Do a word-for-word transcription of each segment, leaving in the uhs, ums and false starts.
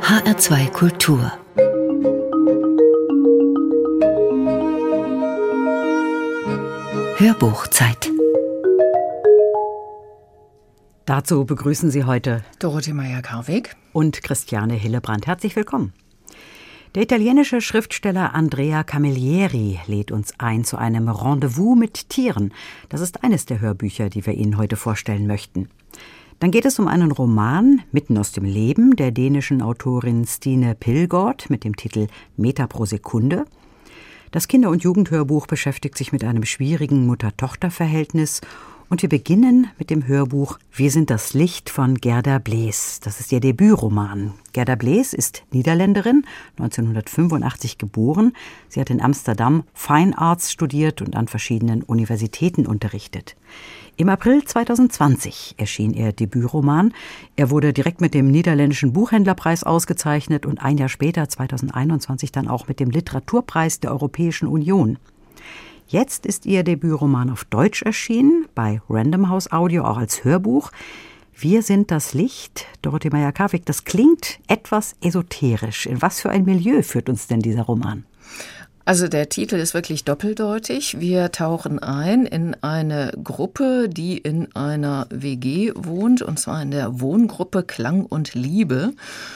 H R zwei Kultur. Hörbuchzeit. Dazu begrüßen Sie heute Dorothee Meyer-Karweg und Christiane Hillebrand. Herzlich willkommen. Der italienische Schriftsteller Andrea Camilleri lädt uns ein zu einem Rendezvous mit Tieren. Das ist eines der Hörbücher, die wir Ihnen heute vorstellen möchten. Dann geht es um einen Roman mitten aus dem Leben der dänischen Autorin Stine Pilgaard mit dem Titel Meter pro Sekunde. Das Kinder- und Jugendhörbuch beschäftigt sich mit einem schwierigen Mutter-Tochter-Verhältnis. Und wir beginnen mit dem Hörbuch Wir sind das Licht von Gerda Blees. Das ist ihr Debütroman. Gerda Blees ist Niederländerin, neunzehnhundertfünfundachtzig geboren. Sie hat in Amsterdam Fine Arts studiert und an verschiedenen Universitäten unterrichtet. Im April zweitausendzwanzig erschien ihr Debütroman. Er wurde direkt mit dem niederländischen Buchhändlerpreis ausgezeichnet und ein Jahr später, zweitausendeinundzwanzig, dann auch mit dem Literaturpreis der Europäischen Union. Jetzt ist ihr Debütroman auf Deutsch erschienen, bei Random House Audio auch als Hörbuch. Wir sind das Licht. Dorothee Meyer-Karweg, das klingt etwas esoterisch. In was für ein Milieu führt uns denn dieser Roman? Also der Titel ist wirklich doppeldeutig. Wir tauchen ein in eine Gruppe, die in einer W G wohnt, und zwar in der Wohngruppe Klang und Liebe.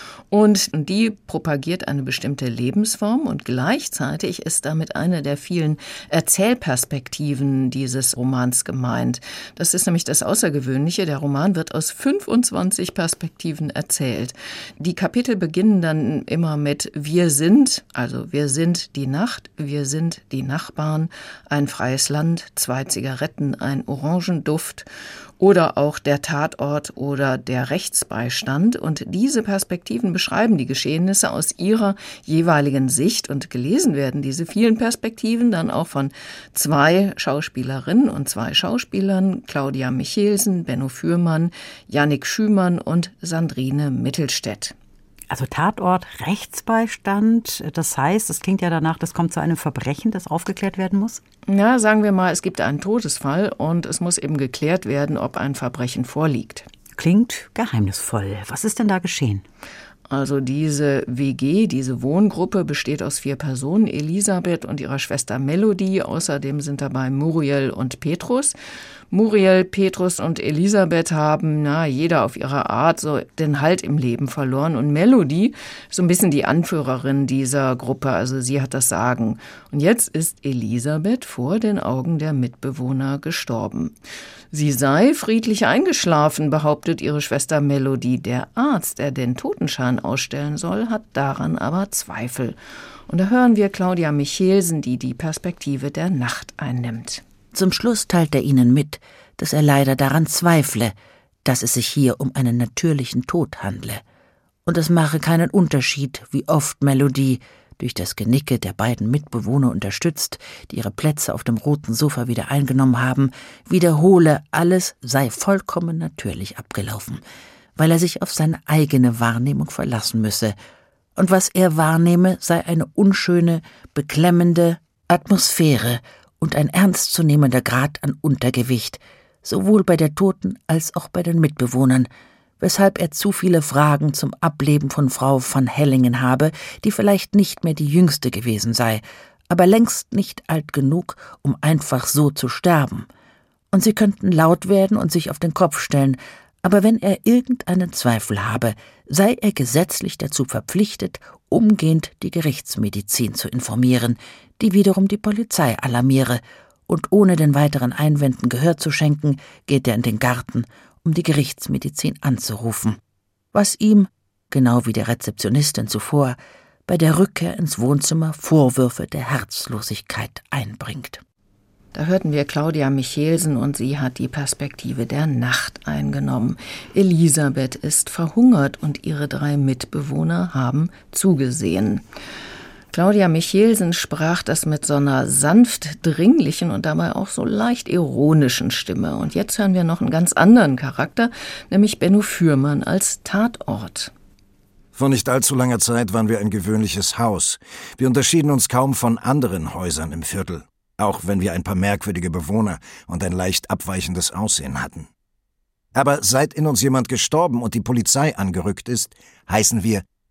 Und die propagiert eine bestimmte Lebensform und gleichzeitig ist damit eine der vielen Erzählperspektiven dieses Romans gemeint. Das ist nämlich das Außergewöhnliche. Der Roman wird aus fünfundzwanzig Perspektiven erzählt. Die Kapitel beginnen dann immer mit Wir sind, also wir sind die Nacht, wir sind die Nachbarn, ein freies Land, zwei Zigaretten, ein Orangenduft oder auch der Tatort oder der Rechtsbeistand. Und diese Perspektiven beschreiben die Geschehnisse aus ihrer jeweiligen Sicht. Und gelesen werden diese vielen Perspektiven dann auch von zwei Schauspielerinnen und zwei Schauspielern, Claudia Michelsen, Benno Fürmann, Yannick Schümann und Sandrine Mittelstädt. Also Tatort, Rechtsbeistand, das heißt, es klingt ja danach, das kommt zu einem Verbrechen, das aufgeklärt werden muss? Ja, sagen wir mal, es gibt einen Todesfall und es muss eben geklärt werden, ob ein Verbrechen vorliegt. Klingt geheimnisvoll. Was ist denn da geschehen? Also diese W G, diese Wohngruppe besteht aus vier Personen, Elisabeth und ihrer Schwester Melody. Außerdem sind dabei Muriel und Petrus. Muriel, Petrus und Elisabeth haben, na, jeder auf ihre Art so den Halt im Leben verloren. Und Melody ist so ein bisschen die Anführerin dieser Gruppe, also sie hat das Sagen. Und jetzt ist Elisabeth vor den Augen der Mitbewohner gestorben. Sie sei friedlich eingeschlafen, behauptet ihre Schwester Melody. Der Arzt, der den Totenschein ausstellen soll, hat daran aber Zweifel. Und da hören wir Claudia Michelsen, die die Perspektive der Nacht einnimmt. Zum Schluss teilt er ihnen mit, dass er leider daran zweifle, dass es sich hier um einen natürlichen Tod handle. Und es mache keinen Unterschied, wie oft Melodie, durch das Genicke der beiden Mitbewohner unterstützt, die ihre Plätze auf dem roten Sofa wieder eingenommen haben, wiederhole, alles sei vollkommen natürlich abgelaufen, weil er sich auf seine eigene Wahrnehmung verlassen müsse. Und was er wahrnehme, sei eine unschöne, beklemmende Atmosphäre und ein ernstzunehmender Grad an Untergewicht, sowohl bei der Toten als auch bei den Mitbewohnern, weshalb er zu viele Fragen zum Ableben von Frau van Hellingen habe, die vielleicht nicht mehr die jüngste gewesen sei, aber längst nicht alt genug, um einfach so zu sterben. Und sie könnten laut werden und sich auf den Kopf stellen, aber wenn er irgendeinen Zweifel habe, sei er gesetzlich dazu verpflichtet, umgehend die Gerichtsmedizin zu informieren, die wiederum die Polizei alarmiere, und ohne den weiteren Einwänden Gehör zu schenken, geht er in den Garten, um die Gerichtsmedizin anzurufen, was ihm, genau wie der Rezeptionistin zuvor, bei der Rückkehr ins Wohnzimmer Vorwürfe der Herzlosigkeit einbringt. Da hörten wir Claudia Michelsen und sie hat die Perspektive der Nacht eingenommen. Elisabeth ist verhungert und ihre drei Mitbewohner haben zugesehen. Claudia Michelsen sprach das mit so einer sanft dringlichen und dabei auch so leicht ironischen Stimme. Und jetzt hören wir noch einen ganz anderen Charakter, nämlich Benno Fürmann als Tatort. Vor nicht allzu langer Zeit waren wir ein gewöhnliches Haus. Wir unterschieden uns kaum von anderen Häusern im Viertel, auch wenn wir ein paar merkwürdige Bewohner und ein leicht abweichendes Aussehen hatten. Aber seit in uns jemand gestorben und die Polizei angerückt ist, heißen wir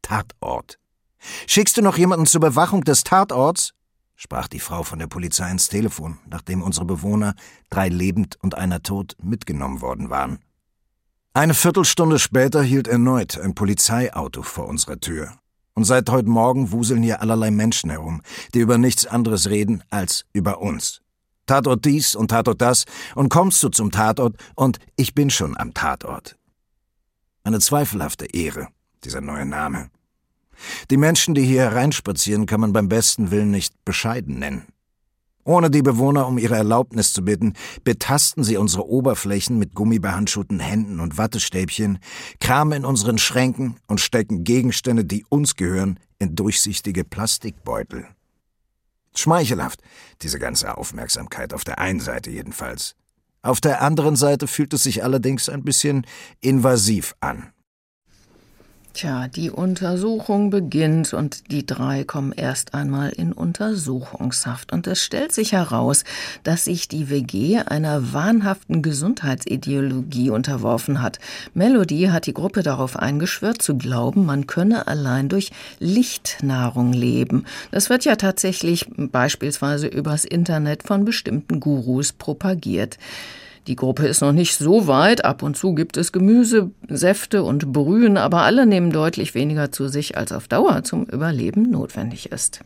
Tatort. »Schickst du noch jemanden zur Bewachung des Tatorts?« sprach die Frau von der Polizei ins Telefon, nachdem unsere Bewohner, drei lebend und einer tot, mitgenommen worden waren. Eine Viertelstunde später hielt erneut ein Polizeiauto vor unserer Tür. Und seit heute Morgen wuseln hier allerlei Menschen herum, die über nichts anderes reden als über uns. Tatort dies und Tatort das, und kommst du zum Tatort, und ich bin schon am Tatort. Eine zweifelhafte Ehre, dieser neue Name. Die Menschen, die hier hereinspazieren, kann man beim besten Willen nicht bescheiden nennen. Ohne die Bewohner um ihre Erlaubnis zu bitten, betasten sie unsere Oberflächen mit gummibehandschuhten Händen und Wattestäbchen, kramen in unseren Schränken und stecken Gegenstände, die uns gehören, in durchsichtige Plastikbeutel. Schmeichelhaft, diese ganze Aufmerksamkeit, auf der einen Seite jedenfalls. Auf der anderen Seite fühlt es sich allerdings ein bisschen invasiv an. Tja, die Untersuchung beginnt und die drei kommen erst einmal in Untersuchungshaft. Und es stellt sich heraus, dass sich die W G einer wahnhaften Gesundheitsideologie unterworfen hat. Melody hat die Gruppe darauf eingeschwört, zu glauben, man könne allein durch Lichtnahrung leben. Das wird ja tatsächlich beispielsweise übers Internet von bestimmten Gurus propagiert. Die Gruppe ist noch nicht so weit. Ab und zu gibt es Gemüse, Säfte und Brühen, aber alle nehmen deutlich weniger zu sich, als auf Dauer zum Überleben notwendig ist.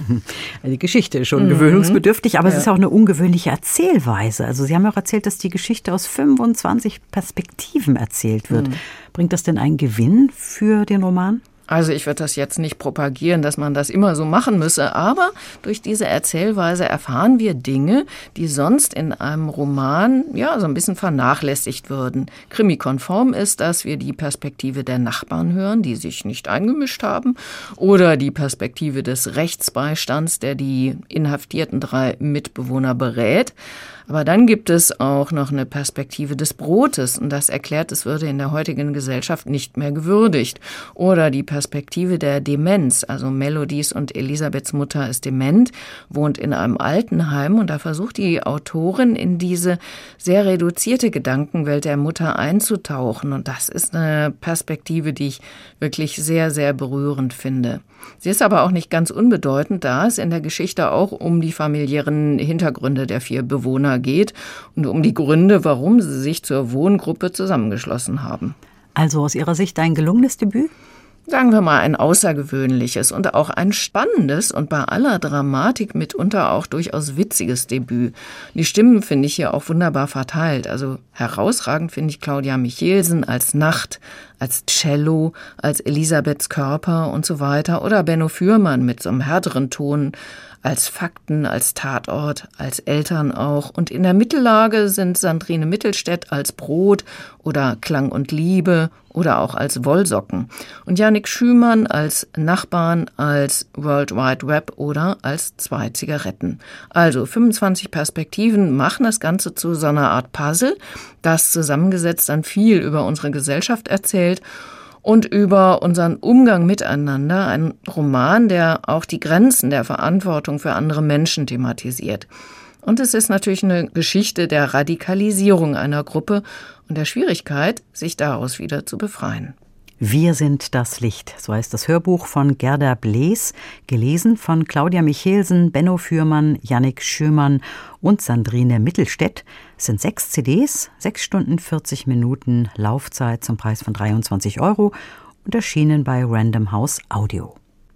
Die Geschichte ist schon mhm. gewöhnungsbedürftig, aber ja. es ist auch eine ungewöhnliche Erzählweise. Also Sie haben auch erzählt, dass die Geschichte aus fünfundzwanzig Perspektiven erzählt wird. Mhm. Bringt das denn einen Gewinn für den Roman? Also ich würde das jetzt nicht propagieren, dass man das immer so machen müsse, aber durch diese Erzählweise erfahren wir Dinge, die sonst in einem Roman ja so ein bisschen vernachlässigt würden. Krimi-konform ist, dass wir die Perspektive der Nachbarn hören, die sich nicht eingemischt haben, oder die Perspektive des Rechtsbeistands, der die inhaftierten drei Mitbewohner berät. Aber dann gibt es auch noch eine Perspektive des Brotes und das erklärt, es würde in der heutigen Gesellschaft nicht mehr gewürdigt. Oder die Perspektive der Demenz, also Melodies und Elisabeths Mutter ist dement, wohnt in einem Altenheim und da versucht die Autorin in diese sehr reduzierte Gedankenwelt der Mutter einzutauchen und das ist eine Perspektive, die ich wirklich sehr, sehr berührend finde. Sie ist aber auch nicht ganz unbedeutend, da es in der Geschichte auch um die familiären Hintergründe der vier Bewohner geht und um die Gründe, warum sie sich zur Wohngruppe zusammengeschlossen haben. Also aus Ihrer Sicht ein gelungenes Debüt? Sagen wir mal ein außergewöhnliches und auch ein spannendes und bei aller Dramatik mitunter auch durchaus witziges Debüt. Die Stimmen finde ich hier auch wunderbar verteilt. Also herausragend finde ich Claudia Michelsen als Nacht, als Cello, als Elisabeths Körper und so weiter. Oder Benno Fürmann mit so einem härteren Ton als Fakten, als Tatort, als Eltern auch. Und in der Mittellage sind Sandrine Mittelstädt als Brot oder Klang und Liebe oder auch als Wollsocken. Und Jannik Schümann als Nachbarn, als World Wide Web oder als zwei Zigaretten. Also fünfundzwanzig Perspektiven machen das Ganze zu so einer Art Puzzle, das zusammengesetzt dann viel über unsere Gesellschaft erzählt und über unseren Umgang miteinander. Ein Roman, der auch die Grenzen der Verantwortung für andere Menschen thematisiert. Und es ist natürlich eine Geschichte der Radikalisierung einer Gruppe und der Schwierigkeit, sich daraus wieder zu befreien. Wir sind das Licht, so heißt das Hörbuch von Gerda Blees, gelesen von Claudia Michelsen, Benno Fürmann, Jannik Schümann und Sandrine Mittelstädt. Es sind sechs C Ds, sechs Stunden vierzig Minuten Laufzeit zum Preis von dreiundzwanzig Euro und erschienen bei Random House Audio.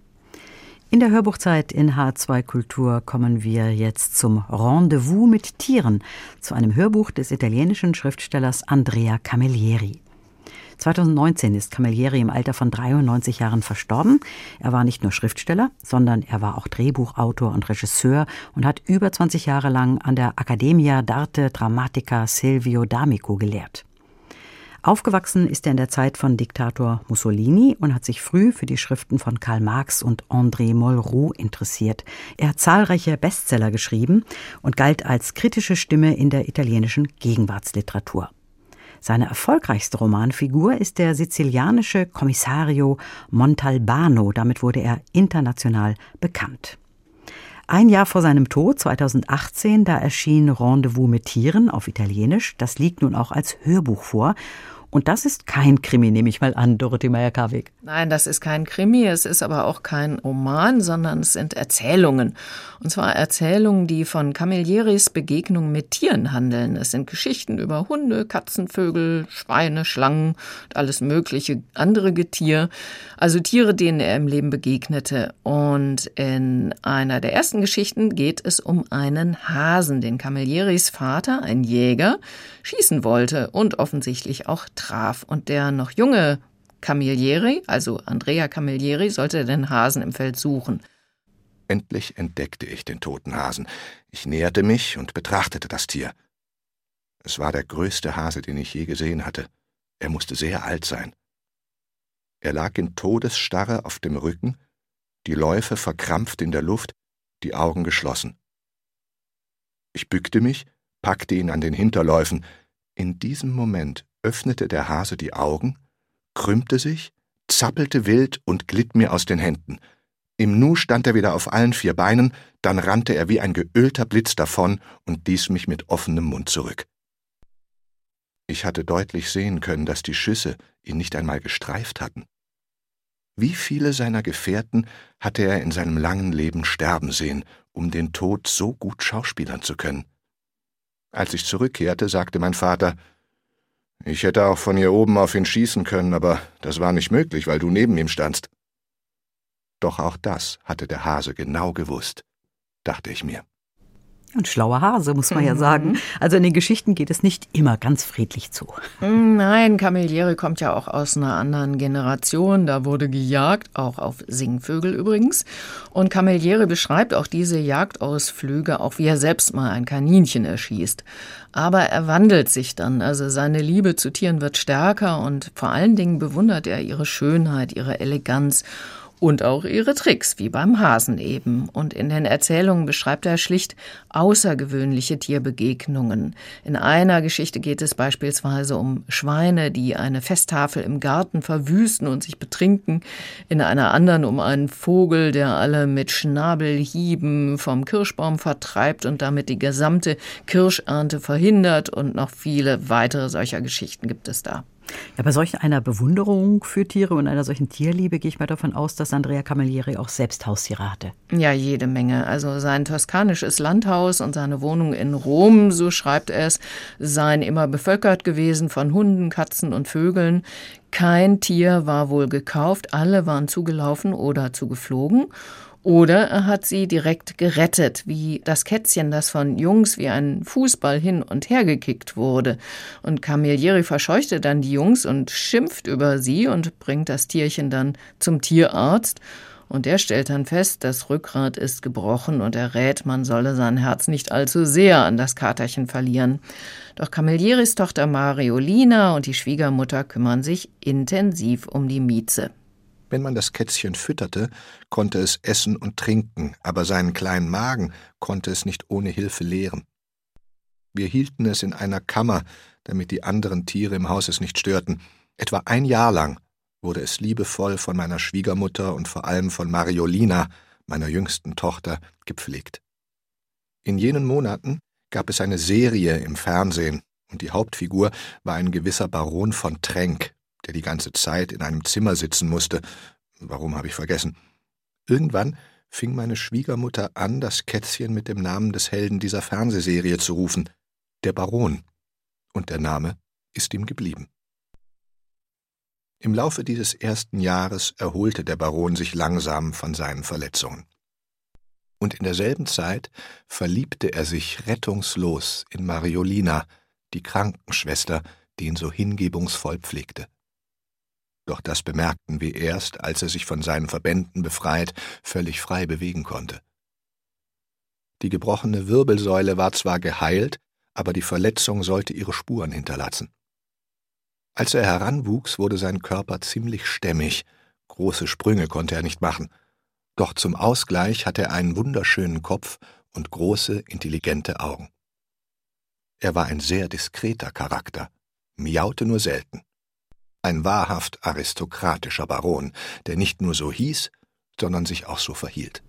In der Hörbuchzeit in H zwei Kultur kommen wir jetzt zum Rendezvous mit Tieren, zu einem Hörbuch des italienischen Schriftstellers Andrea Camilleri. zweitausendneunzehn ist Camilleri im Alter von dreiundneunzig Jahren verstorben. Er war nicht nur Schriftsteller, sondern er war auch Drehbuchautor und Regisseur und hat über zwanzig Jahre lang an der Accademia d'Arte Drammatica Silvio D'Amico gelehrt. Aufgewachsen ist er in der Zeit von Diktator Mussolini und hat sich früh für die Schriften von Karl Marx und André Malraux interessiert. Er hat zahlreiche Bestseller geschrieben und galt als kritische Stimme in der italienischen Gegenwartsliteratur. Seine erfolgreichste Romanfigur ist der sizilianische Kommissario Montalbano. Damit wurde er international bekannt. Ein Jahr vor seinem Tod, zweitausendachtzehn, da erschien Rendezvous mit Tieren auf Italienisch. Das liegt nun auch als Hörbuch vor. Und das ist kein Krimi, nehme ich mal an, Dorothee Meyer-Karweg. Nein, das ist kein Krimi, es ist aber auch kein Roman, sondern es sind Erzählungen. Und zwar Erzählungen, die von Camillieris Begegnungen mit Tieren handeln. Es sind Geschichten über Hunde, Katzen, Vögel, Schweine, Schlangen und alles mögliche andere Getier. Also Tiere, denen er im Leben begegnete. Und in einer der ersten Geschichten geht es um einen Hasen, den Camillieris Vater, ein Jäger, schießen wollte und offensichtlich auch traf. Und der noch junge Camilleri, also Andrea Camilleri, sollte den Hasen im Feld suchen. Endlich entdeckte ich den toten Hasen. Ich näherte mich und betrachtete das Tier. Es war der größte Hase, den ich je gesehen hatte. Er musste sehr alt sein. Er lag in Todesstarre auf dem Rücken, die Läufe verkrampft in der Luft, die Augen geschlossen. Ich bückte mich, packte ihn an den Hinterläufen. In diesem Moment öffnete der Hase die Augen, krümmte sich, zappelte wild und glitt mir aus den Händen. Im Nu stand er wieder auf allen vier Beinen, dann rannte er wie ein geölter Blitz davon und ließ mich mit offenem Mund zurück. Ich hatte deutlich sehen können, dass die Schüsse ihn nicht einmal gestreift hatten. Wie viele seiner Gefährten hatte er in seinem langen Leben sterben sehen, um den Tod so gut schauspielern zu können? Als ich zurückkehrte, sagte mein Vater: »Ich hätte auch von hier oben auf ihn schießen können, aber das war nicht möglich, weil du neben ihm standst.« Doch auch das hatte der Hase genau gewusst, dachte ich mir. Ein schlauer Hase, muss man ja sagen. Also in den Geschichten geht es nicht immer ganz friedlich zu. Nein, Camilleri kommt ja auch aus einer anderen Generation. Da wurde gejagt, auch auf Singvögel übrigens. Und Camilleri beschreibt auch diese Jagdausflüge, auch wie er selbst mal ein Kaninchen erschießt. Aber er wandelt sich dann, also seine Liebe zu Tieren wird stärker und vor allen Dingen bewundert er ihre Schönheit, ihre Eleganz und auch ihre Tricks, wie beim Hasen eben. Und in den Erzählungen beschreibt er schlicht außergewöhnliche Tierbegegnungen. In einer Geschichte geht es beispielsweise um Schweine, die eine Festtafel im Garten verwüsten und sich betrinken. In einer anderen um einen Vogel, der alle mit Schnabelhieben vom Kirschbaum vertreibt und damit die gesamte Kirschernte verhindert. Und noch viele weitere solcher Geschichten gibt es da. Ja, bei solch einer Bewunderung für Tiere und einer solchen Tierliebe gehe ich mal davon aus, dass Andrea Camilleri auch selbst Haustiere hatte. Ja, jede Menge. Also sein toskanisches Landhaus und seine Wohnung in Rom, so schreibt er es, seien immer bevölkert gewesen von Hunden, Katzen und Vögeln. Kein Tier war wohl gekauft, alle waren zugelaufen oder zugeflogen. Oder er hat sie direkt gerettet, wie das Kätzchen, das von Jungs wie ein Fußball hin und her gekickt wurde. Und Camilleri verscheuchte dann die Jungs und schimpft über sie und bringt das Tierchen dann zum Tierarzt. Und der stellt dann fest, das Rückgrat ist gebrochen und er rät, man solle sein Herz nicht allzu sehr an das Katerchen verlieren. Doch Camillieris Tochter Mariolina und die Schwiegermutter kümmern sich intensiv um die Mieze. Wenn man das Kätzchen fütterte, konnte es essen und trinken, aber seinen kleinen Magen konnte es nicht ohne Hilfe leeren. Wir hielten es in einer Kammer, damit die anderen Tiere im Haus es nicht störten. Etwa ein Jahr lang wurde es liebevoll von meiner Schwiegermutter und vor allem von Mariolina, meiner jüngsten Tochter, gepflegt. In jenen Monaten gab es eine Serie im Fernsehen, und die Hauptfigur war ein gewisser Baron von Trenck, der die ganze Zeit in einem Zimmer sitzen musste. Warum, habe ich vergessen. Irgendwann fing meine Schwiegermutter an, das Kätzchen mit dem Namen des Helden dieser Fernsehserie zu rufen, der Baron. Und der Name ist ihm geblieben. Im Laufe dieses ersten Jahres erholte der Baron sich langsam von seinen Verletzungen. Und in derselben Zeit verliebte er sich rettungslos in Mariolina, die Krankenschwester, die ihn so hingebungsvoll pflegte. Doch das bemerkten wir erst, als er sich von seinen Verbänden befreit, völlig frei bewegen konnte. Die gebrochene Wirbelsäule war zwar geheilt, aber die Verletzung sollte ihre Spuren hinterlassen. Als er heranwuchs, wurde sein Körper ziemlich stämmig, große Sprünge konnte er nicht machen, doch zum Ausgleich hatte er einen wunderschönen Kopf und große, intelligente Augen. Er war ein sehr diskreter Charakter, miaute nur selten. Ein wahrhaft aristokratischer Baron, der nicht nur so hieß, sondern sich auch so verhielt.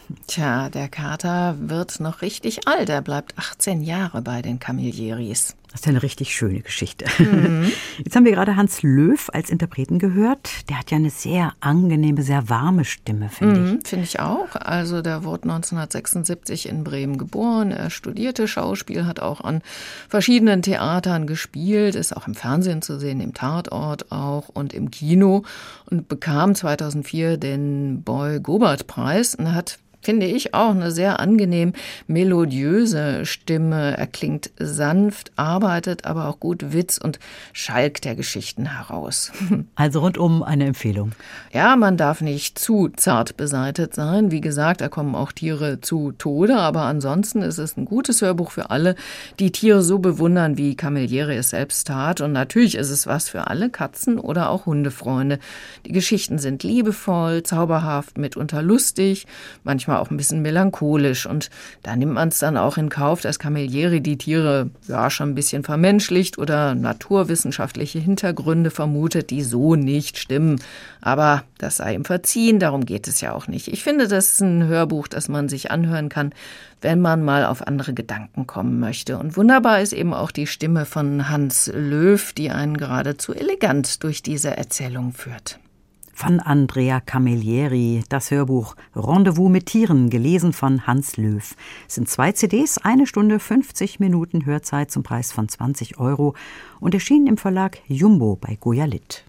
Tja, der Kater wird noch richtig alt. Er bleibt achtzehn Jahre bei den Camillieris. Das ist ja eine richtig schöne Geschichte. Mhm. Jetzt haben wir gerade Hans Löw als Interpreten gehört. Der hat ja eine sehr angenehme, sehr warme Stimme, finde mhm, ich. Finde ich auch. Also der wurde neunzehnhundertsechsundsiebzig in Bremen geboren. Er studierte Schauspiel, hat auch an verschiedenen Theatern gespielt, ist auch im Fernsehen zu sehen, im Tatort auch und im Kino und bekam zweitausendvier den Boy-Gobert-Preis und hat, finde ich, auch eine sehr angenehm melodiöse Stimme. Er klingt sanft, arbeitet aber auch gut Witz und Schalk der Geschichten heraus. Also rundum eine Empfehlung. Ja, man darf nicht zu zart beseitet sein. Wie gesagt, da kommen auch Tiere zu Tode, aber ansonsten ist es ein gutes Hörbuch für alle, die Tiere so bewundern, wie Camilleri es selbst tat. Und natürlich ist es was für alle Katzen- oder auch Hundefreunde. Die Geschichten sind liebevoll, zauberhaft, mitunter lustig, manchmal auch ein bisschen melancholisch und da nimmt man es dann auch in Kauf, dass Camilleri die Tiere ja schon ein bisschen vermenschlicht oder naturwissenschaftliche Hintergründe vermutet, die so nicht stimmen. Aber das sei ihm verziehen, darum geht es ja auch nicht. Ich finde, das ist ein Hörbuch, das man sich anhören kann, wenn man mal auf andere Gedanken kommen möchte. Und wunderbar ist eben auch die Stimme von Hans Löw, die einen geradezu elegant durch diese Erzählung führt. Von Andrea Camilleri, das Hörbuch Rendezvous mit Tieren, gelesen von Hans Löw. Es sind zwei C Ds, eine Stunde fünfzig Minuten Hörzeit zum Preis von zwanzig Euro und erschienen im Verlag Jumbo bei Goya Litt.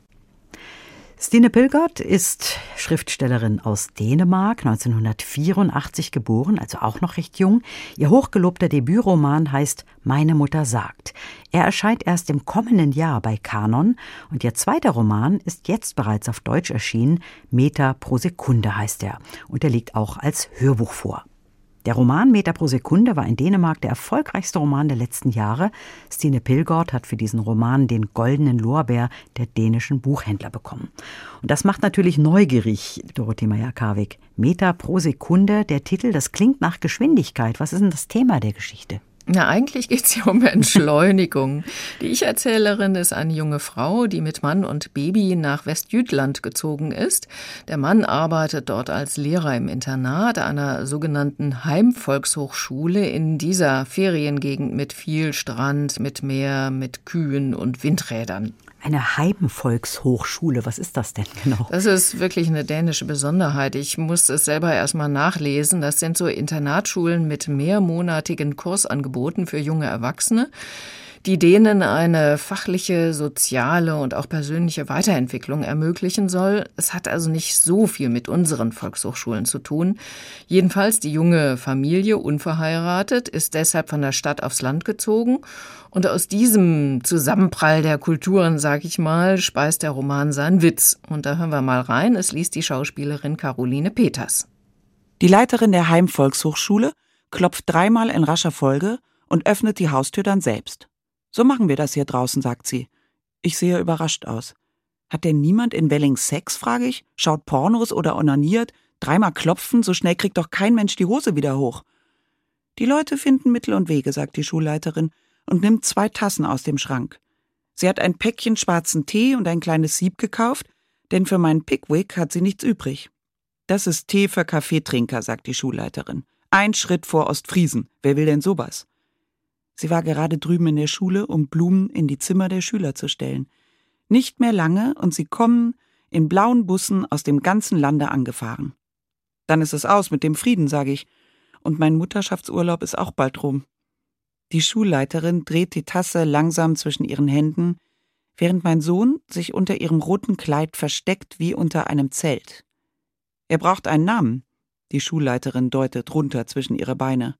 Stine Pilgaard ist Schriftstellerin aus Dänemark, neunzehnhundertvierundachtzig geboren, also auch noch recht jung. Ihr hochgelobter Debütroman heißt Meine Mutter sagt. Er erscheint erst im kommenden Jahr bei Kanon und ihr zweiter Roman ist jetzt bereits auf Deutsch erschienen. Meter pro Sekunde heißt er und er liegt auch als Hörbuch vor. Der Roman Meter pro Sekunde war in Dänemark der erfolgreichste Roman der letzten Jahre. Stine Pilgaard hat für diesen Roman den Goldenen Lorbeer der dänischen Buchhändler bekommen. Und das macht natürlich neugierig, Dorothee Meyer-Karwig. Meter pro Sekunde, der Titel, das klingt nach Geschwindigkeit. Was ist denn das Thema der Geschichte? Na, eigentlich geht es hier um Entschleunigung. Die Ich-Erzählerin ist eine junge Frau, die mit Mann und Baby nach Westjütland gezogen ist. Der Mann arbeitet dort als Lehrer im Internat einer sogenannten Heimvolkshochschule in dieser Feriengegend mit viel Strand, mit Meer, mit Kühen und Windrädern. Eine Heimvolkshochschule, was ist das denn genau? Das ist wirklich eine dänische Besonderheit. Ich muss es selber erstmal nachlesen. Das sind so Internatsschulen mit mehrmonatigen Kursangeboten für junge Erwachsene, die denen eine fachliche, soziale und auch persönliche Weiterentwicklung ermöglichen soll. Es hat also nicht so viel mit unseren Volkshochschulen zu tun. Jedenfalls die junge Familie, unverheiratet, ist deshalb von der Stadt aufs Land gezogen. Und aus diesem Zusammenprall der Kulturen, sag ich mal, speist der Roman seinen Witz. Und da hören wir mal rein. Es liest die Schauspielerin Caroline Peters. Die Leiterin der Heimvolkshochschule klopft dreimal in rascher Folge und öffnet die Haustür dann selbst. So machen wir das hier draußen, sagt sie. Ich sehe überrascht aus. Hat denn niemand in Welling Sex, frage ich? Schaut Pornos oder onaniert? Dreimal klopfen, so schnell kriegt doch kein Mensch die Hose wieder hoch. Die Leute finden Mittel und Wege, sagt die Schulleiterin und nimmt zwei Tassen aus dem Schrank. Sie hat ein Päckchen schwarzen Tee und ein kleines Sieb gekauft, denn für meinen Pickwick hat sie nichts übrig. Das ist Tee für Kaffeetrinker, sagt die Schulleiterin. Ein Schritt vor Ostfriesen. Wer will denn sowas? Sie war gerade drüben in der Schule, um Blumen in die Zimmer der Schüler zu stellen. Nicht mehr lange und sie kommen in blauen Bussen aus dem ganzen Lande angefahren. Dann ist es aus mit dem Frieden, sage ich. Und mein Mutterschaftsurlaub ist auch bald rum. Die Schulleiterin dreht die Tasse langsam zwischen ihren Händen, während mein Sohn sich unter ihrem roten Kleid versteckt wie unter einem Zelt. Er braucht einen Namen. Die Schulleiterin deutet runter zwischen ihre Beine.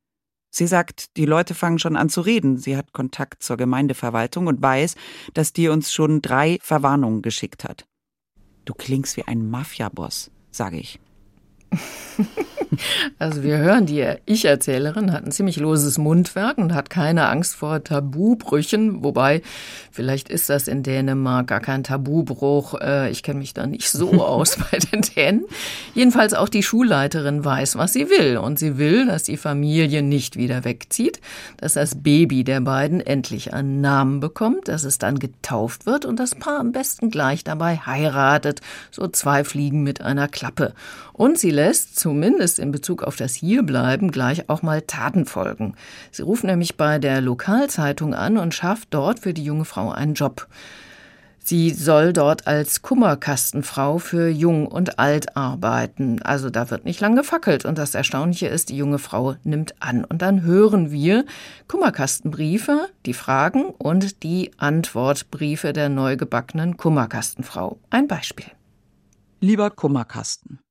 Sie sagt, die Leute fangen schon an zu reden. Sie hat Kontakt zur Gemeindeverwaltung und weiß, dass die uns schon drei Verwarnungen geschickt hat. Du klingst wie ein Mafiaboss, sage ich. Also wir hören, die Ich-Erzählerin hat ein ziemlich loses Mundwerk und hat keine Angst vor Tabubrüchen, wobei vielleicht ist das in Dänemark gar kein Tabubruch. Ich kenne mich da nicht so aus bei den Dänen. Jedenfalls auch die Schulleiterin weiß, was sie will und sie will, dass die Familie nicht wieder wegzieht, dass das Baby der beiden endlich einen Namen bekommt, dass es dann getauft wird und das Paar am besten gleich dabei heiratet. So zwei Fliegen mit einer Klappe. Und sie lässt, zumindest in Bezug auf das Hierbleiben, gleich auch mal Taten folgen. Sie ruft nämlich bei der Lokalzeitung an und schafft dort für die junge Frau einen Job. Sie soll dort als Kummerkastenfrau für Jung und Alt arbeiten. Also da wird nicht lang gefackelt. Und das Erstaunliche ist, die junge Frau nimmt an. Und dann hören wir Kummerkastenbriefe, die Fragen und die Antwortbriefe der neugebackenen Kummerkastenfrau. Ein Beispiel. Lieber Kummerkasten.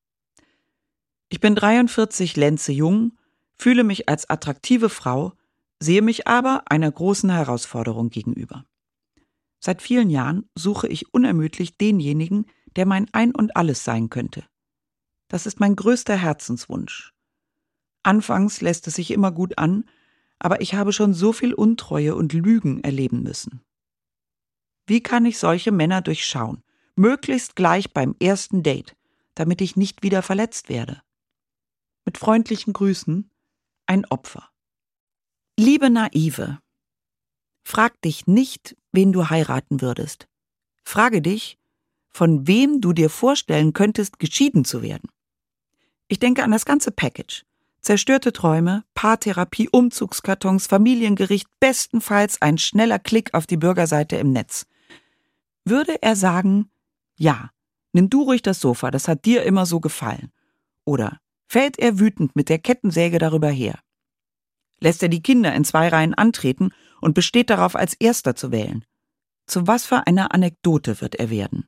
Ich bin dreiundvierzig Lenze jung, fühle mich als attraktive Frau, sehe mich aber einer großen Herausforderung gegenüber. Seit vielen Jahren suche ich unermüdlich denjenigen, der mein Ein und Alles sein könnte. Das ist mein größter Herzenswunsch. Anfangs lässt es sich immer gut an, aber ich habe schon so viel Untreue und Lügen erleben müssen. Wie kann ich solche Männer durchschauen, möglichst gleich beim ersten Date, damit ich nicht wieder verletzt werde? Mit freundlichen Grüßen, ein Opfer. Liebe Naive, frag dich nicht, wen du heiraten würdest. Frage dich, von wem du dir vorstellen könntest, geschieden zu werden. Ich denke an das ganze Package. Zerstörte Träume, Paartherapie, Umzugskartons, Familiengericht, bestenfalls ein schneller Klick auf die Bürgerseite im Netz. Würde er sagen, ja, nimm du ruhig das Sofa, das hat dir immer so gefallen. Oder fällt er wütend mit der Kettensäge darüber her? Lässt er die Kinder in zwei Reihen antreten und besteht darauf, als Erster zu wählen? Zu was für einer Anekdote wird er werden?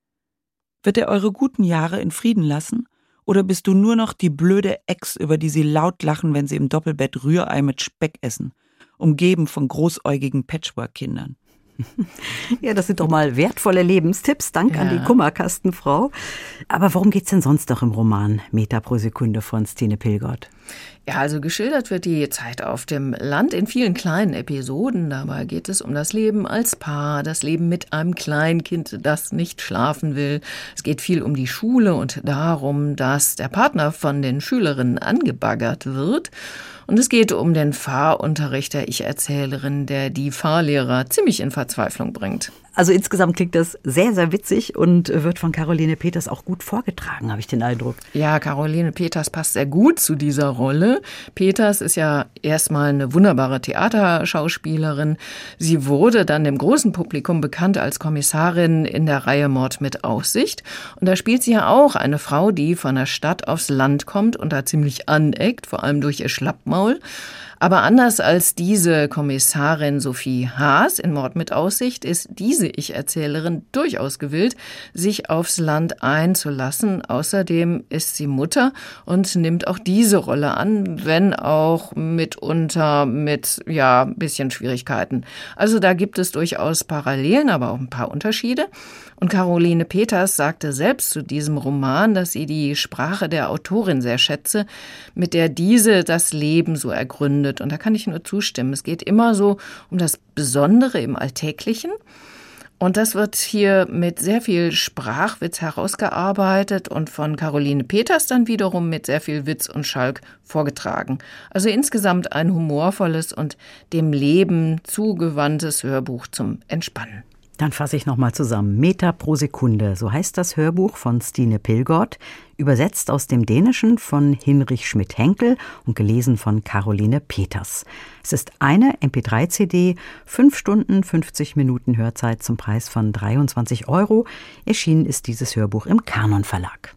Wird er eure guten Jahre in Frieden lassen? Oder bist du nur noch die blöde Ex, über die sie laut lachen, wenn sie im Doppelbett Rührei mit Speck essen, umgeben von großäugigen Patchwork-Kindern? Ja, das sind doch mal wertvolle Lebenstipps. Dank ja. an die Kummerkastenfrau. Aber worum geht's denn sonst noch im Roman Meter pro Sekunde von Stine Pilgott? Ja, also geschildert wird die Zeit auf dem Land in vielen kleinen Episoden. Dabei geht es um das Leben als Paar, das Leben mit einem Kleinkind, das nicht schlafen will. Es geht viel um die Schule und darum, dass der Partner von den Schülerinnen angebaggert wird. Und es geht um den Fahrunterricht der Ich-Erzählerin, der die Fahrlehrer ziemlich in Verzweiflung bringt. Also insgesamt klingt das sehr, sehr witzig und wird von Caroline Peters auch gut vorgetragen, habe ich den Eindruck. Ja, Caroline Peters passt sehr gut zu dieser Rolle. Peters ist ja erstmal eine wunderbare Theaterschauspielerin. Sie wurde dann dem großen Publikum bekannt als Kommissarin in der Reihe Mord mit Aussicht. Und da spielt sie ja auch eine Frau, die von der Stadt aufs Land kommt und da ziemlich aneckt, vor allem durch ihr Schlappmaul. Aber anders als diese Kommissarin Sophie Haas in Mord mit Aussicht ist diese Ich-Erzählerin durchaus gewillt, sich aufs Land einzulassen. Außerdem ist sie Mutter und nimmt auch diese Rolle an, wenn auch mitunter mit, ja, ein bisschen Schwierigkeiten. Also da gibt es durchaus Parallelen, aber auch ein paar Unterschiede. Und Caroline Peters sagte selbst zu diesem Roman, dass sie die Sprache der Autorin sehr schätze, mit der diese das Leben so ergründet. Und da kann ich nur zustimmen. Es geht immer so um das Besondere im Alltäglichen. Und das wird hier mit sehr viel Sprachwitz herausgearbeitet und von Caroline Peters dann wiederum mit sehr viel Witz und Schalk vorgetragen. Also insgesamt ein humorvolles und dem Leben zugewandtes Hörbuch zum Entspannen. Dann fasse ich nochmal zusammen. Meter pro Sekunde, so heißt das Hörbuch von Stine Pilgott, übersetzt aus dem Dänischen von Hinrich Schmidt-Henkel und gelesen von Caroline Peters. Es ist eine M P drei C D, fünf Stunden, fünfzig Minuten Hörzeit zum Preis von dreiundzwanzig Euro. Erschienen ist dieses Hörbuch im Kanon Verlag.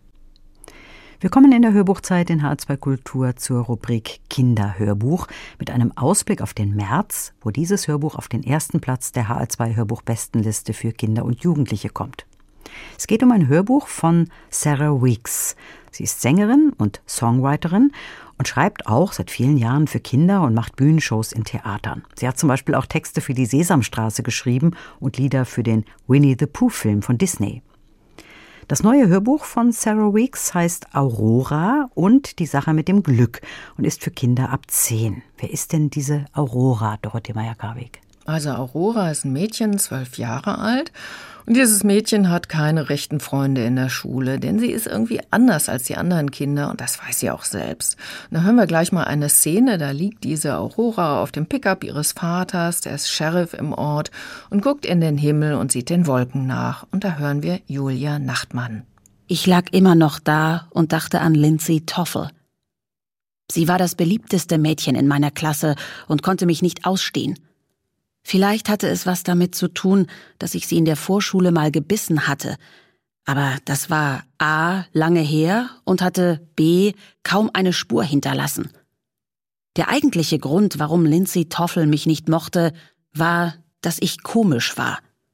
Wir kommen in der Hörbuchzeit in H R zwei Kultur zur Rubrik Kinderhörbuch mit einem Ausblick auf den März, wo dieses Hörbuch auf den ersten Platz der H R zwei Hörbuchbestenliste für Kinder und Jugendliche kommt. Es geht um ein Hörbuch von Sarah Weeks. Sie ist Sängerin und Songwriterin und schreibt auch seit vielen Jahren für Kinder und macht Bühnenshows in Theatern. Sie hat zum Beispiel auch Texte für die Sesamstraße geschrieben und Lieder für den Winnie the Pooh-Film von Disney. Das neue Hörbuch von Sarah Weeks heißt Aurora und die Sache mit dem Glück und ist für Kinder ab zehn. Wer ist denn diese Aurora, Dorothee Meyer-Karweg? Also Aurora ist ein Mädchen, zwölf Jahre alt. Und dieses Mädchen hat keine rechten Freunde in der Schule, denn sie ist irgendwie anders als die anderen Kinder und das weiß sie auch selbst. Und da hören wir gleich mal eine Szene, da liegt diese Aurora auf dem Pickup ihres Vaters, der ist Sheriff im Ort und guckt in den Himmel und sieht den Wolken nach. Und da hören wir Julia Nachtmann. Ich lag immer noch da und dachte an Lindsay Toffel. Sie war das beliebteste Mädchen in meiner Klasse und konnte mich nicht ausstehen. Vielleicht hatte es was damit zu tun, dass ich sie in der Vorschule mal gebissen hatte. Aber das war A. lange her und hatte B. kaum eine Spur hinterlassen. Der eigentliche Grund, warum Lindsay Toffel mich nicht mochte, war, dass ich komisch war.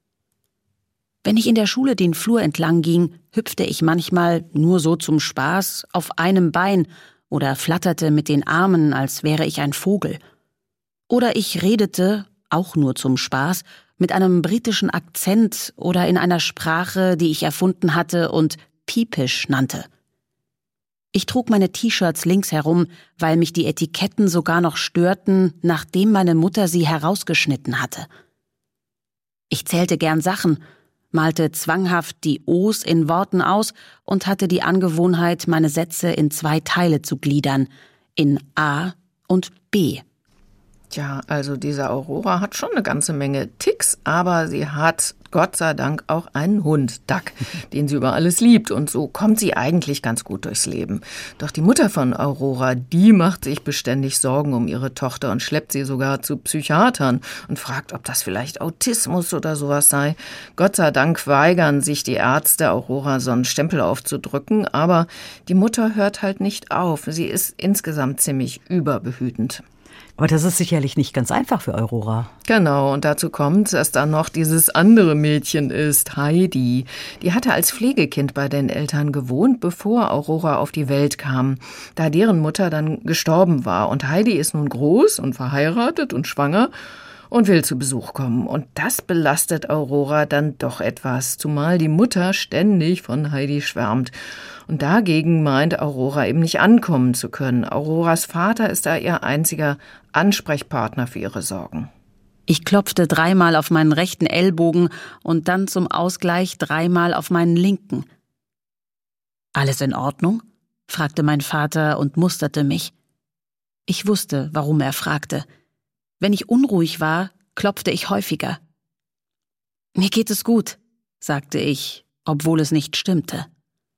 Wenn ich in der Schule den Flur entlang ging, hüpfte ich manchmal nur so zum Spaß auf einem Bein oder flatterte mit den Armen, als wäre ich ein Vogel. Oder ich redete, auch nur zum Spaß, mit einem britischen Akzent oder in einer Sprache, die ich erfunden hatte und Piepisch nannte. Ich trug meine T-Shirts links herum, weil mich die Etiketten sogar noch störten, nachdem meine Mutter sie herausgeschnitten hatte. Ich zählte gern Sachen, malte zwanghaft die O's in Worten aus und hatte die Angewohnheit, meine Sätze in zwei Teile zu gliedern, in A und B. Tja, also diese Aurora hat schon eine ganze Menge Ticks, aber sie hat Gott sei Dank auch einen Hund, Duck, den sie über alles liebt. Und so kommt sie eigentlich ganz gut durchs Leben. Doch die Mutter von Aurora, die macht sich beständig Sorgen um ihre Tochter und schleppt sie sogar zu Psychiatern und fragt, ob das vielleicht Autismus oder sowas sei. Gott sei Dank weigern sich die Ärzte, Aurora so einen Stempel aufzudrücken, aber die Mutter hört halt nicht auf. Sie ist insgesamt ziemlich überbehütend. Aber das ist sicherlich nicht ganz einfach für Aurora. Genau, und dazu kommt, dass da noch dieses andere Mädchen ist, Heidi. Die hatte als Pflegekind bei den Eltern gewohnt, bevor Aurora auf die Welt kam, da deren Mutter dann gestorben war. Und Heidi ist nun groß und verheiratet und schwanger und will zu Besuch kommen. Und das belastet Aurora dann doch etwas, zumal die Mutter ständig von Heidi schwärmt. Und dagegen meint Aurora eben nicht ankommen zu können. Auroras Vater ist da ihr einziger Ansprechpartner für ihre Sorgen. Ich klopfte dreimal auf meinen rechten Ellbogen und dann zum Ausgleich dreimal auf meinen linken. »Alles in Ordnung?« fragte mein Vater und musterte mich. Ich wusste, warum er fragte. Wenn ich unruhig war, klopfte ich häufiger. »Mir geht es gut«, sagte ich, obwohl es nicht stimmte.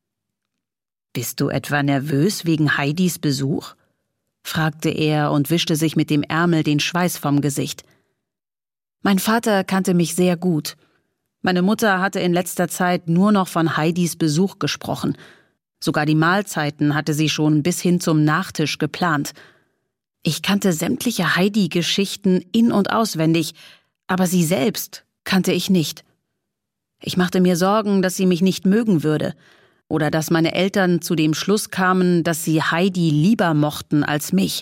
»Bist du etwa nervös wegen Heidis Besuch?« fragte er und wischte sich mit dem Ärmel den Schweiß vom Gesicht. Mein Vater kannte mich sehr gut. Meine Mutter hatte in letzter Zeit nur noch von Heidis Besuch gesprochen. Sogar die Mahlzeiten hatte sie schon bis hin zum Nachtisch geplant. Ich kannte sämtliche Heidi-Geschichten in- und auswendig, aber sie selbst kannte ich nicht. Ich machte mir Sorgen, dass sie mich nicht mögen würde oder dass meine Eltern zu dem Schluss kamen, dass sie Heidi lieber mochten als mich.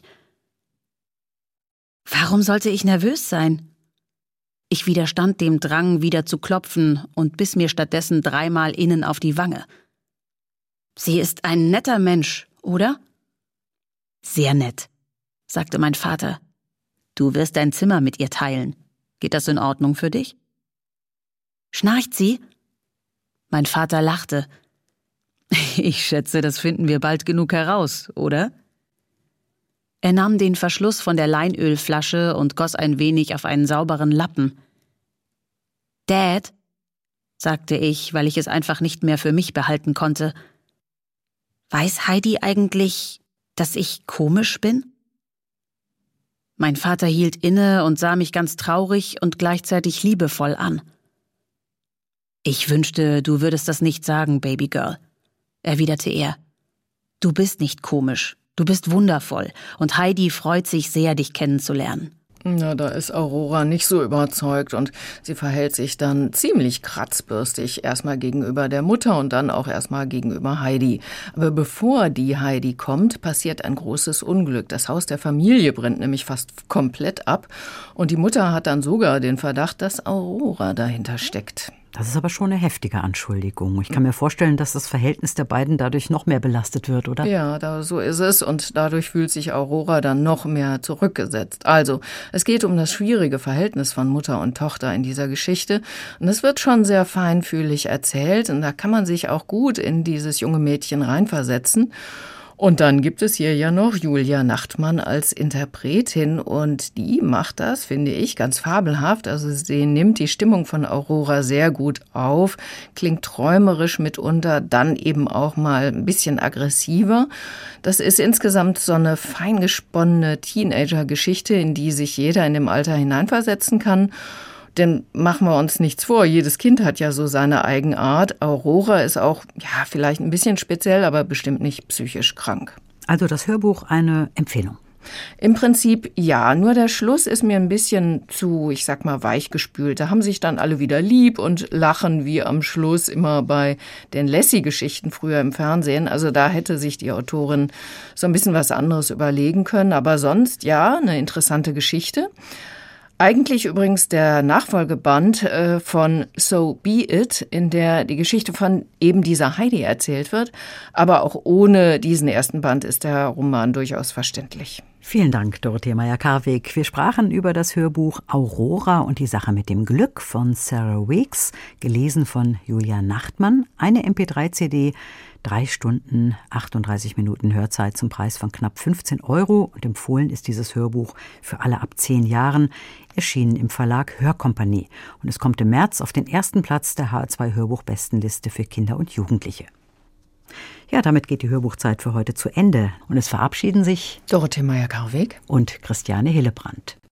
Warum sollte ich nervös sein? Ich widerstand dem Drang, wieder zu klopfen und biss mir stattdessen dreimal innen auf die Wange. Sie ist ein netter Mensch, oder? Sehr nett, sagte mein Vater. Du wirst dein Zimmer mit ihr teilen. Geht das in Ordnung für dich? Schnarcht sie? Mein Vater lachte. Ich schätze, das finden wir bald genug heraus, oder? Er nahm den Verschluss von der Leinölflasche und goss ein wenig auf einen sauberen Lappen. »Dad«, sagte ich, weil ich es einfach nicht mehr für mich behalten konnte, »weiß Heidi eigentlich, dass ich komisch bin?« Mein Vater hielt inne und sah mich ganz traurig und gleichzeitig liebevoll an. »Ich wünschte, du würdest das nicht sagen, Babygirl«, erwiderte er. »Du bist nicht komisch, du bist wundervoll und Heidi freut sich sehr, dich kennenzulernen.« Na, da ist Aurora nicht so überzeugt und sie verhält sich dann ziemlich kratzbürstig, erstmal gegenüber der Mutter und dann auch erstmal gegenüber Heidi. Aber bevor die Heidi kommt, passiert ein großes Unglück. Das Haus der Familie brennt nämlich fast komplett ab und die Mutter hat dann sogar den Verdacht, dass Aurora dahinter steckt. Das ist aber schon eine heftige Anschuldigung. Ich kann mir vorstellen, dass das Verhältnis der beiden dadurch noch mehr belastet wird, oder? Ja, da, so ist es. Und dadurch fühlt sich Aurora dann noch mehr zurückgesetzt. Also, es geht um das schwierige Verhältnis von Mutter und Tochter in dieser Geschichte. Und es wird schon sehr feinfühlig erzählt. Und da kann man sich auch gut in dieses junge Mädchen reinversetzen. Und dann gibt es hier ja noch Julia Nachtmann als Interpretin und die macht das, finde ich, ganz fabelhaft. Also sie nimmt die Stimmung von Aurora sehr gut auf, klingt träumerisch mitunter, dann eben auch mal ein bisschen aggressiver. Das ist insgesamt so eine feingesponnene Teenager-Geschichte, in die sich jeder in dem Alter hineinversetzen kann. Denn machen wir uns nichts vor, jedes Kind hat ja so seine Eigenart. Aurora ist auch, ja, vielleicht ein bisschen speziell, aber bestimmt nicht psychisch krank. Also das Hörbuch eine Empfehlung? Im Prinzip ja, nur der Schluss ist mir ein bisschen zu, ich sag mal, weichgespült. Da haben sich dann alle wieder lieb und lachen wie am Schluss immer bei den Lassie-Geschichten früher im Fernsehen. Also da hätte sich die Autorin so ein bisschen was anderes überlegen können. Aber sonst, ja, eine interessante Geschichte. Eigentlich übrigens der Nachfolgeband äh, von So Be It, in der die Geschichte von eben dieser Heidi erzählt wird. Aber auch ohne diesen ersten Band ist der Roman durchaus verständlich. Vielen Dank, Dorothea Meyer-Karweg. Wir sprachen über das Hörbuch Aurora und die Sache mit dem Glück von Sarah Weeks, gelesen von Julia Nachtmann. Eine M P drei C D, drei Stunden, achtunddreißig Minuten Hörzeit zum Preis von knapp fünfzehn Euro. Und empfohlen ist dieses Hörbuch für alle ab zehn Jahren, erschienen im Verlag Hörkompanie. Und es kommt im März auf den ersten Platz der H R zwei Hörbuchbestenliste für Kinder und Jugendliche. Ja, damit geht die Hörbuchzeit für heute zu Ende. Und es verabschieden sich Dorothea Meyer-Karweg und Christiane Hillebrand.